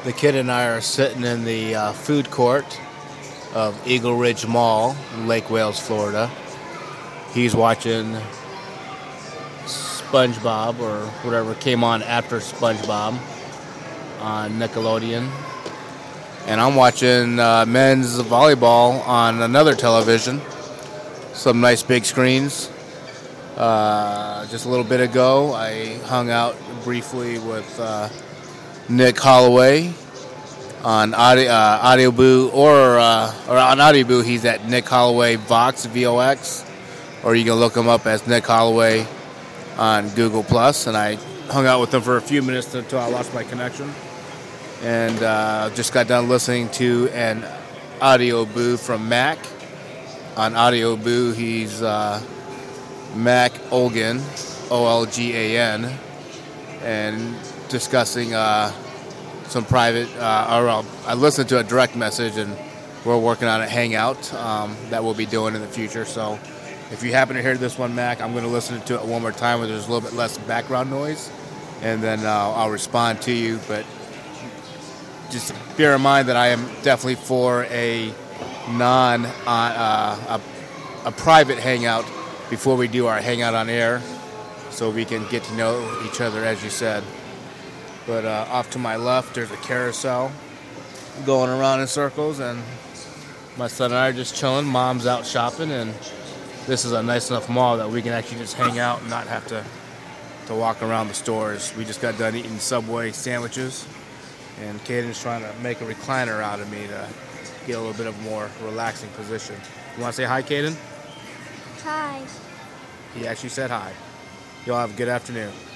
The kid and I are sitting in the food court of Eagle Ridge Mall in Lake Wales, Florida. He's watching SpongeBob or whatever came on after SpongeBob on Nickelodeon. And I'm watching men's volleyball on another television. Some nice big screens. Just a little bit ago, I hung out briefly with Nick Holloway on Audioboo, or on Audioboo, he's at Nick Holloway Vox, VOX, or you can look him up as Nick Holloway on Google+. And I hung out with him for a few minutes until I lost my connection. And just got done listening to an Audioboo from Mac. On Audioboo, he's Mac Olgan, Olgan, and discussing some private, I listened to a direct message, and we're working on a hangout that we'll be doing in the future. So if you happen to hear this one, Mac, I'm going to listen to it one more time where there's a little bit less background noise, and then I'll respond to you. But just bear in mind that I am definitely for a a private hangout before we do our hangout on air, so we can get to know each other, as you said. But off to my left, there's a carousel going around in circles, and my son and I are just chilling. Mom's out shopping, and this is a nice enough mall that we can actually just hang out and not have to walk around the stores. We just got done eating Subway sandwiches, and Caden's trying to make a recliner out of me to get a little bit of a more relaxing position. You want to say hi, Caden? Hi. He actually said hi. Y'all have a good afternoon.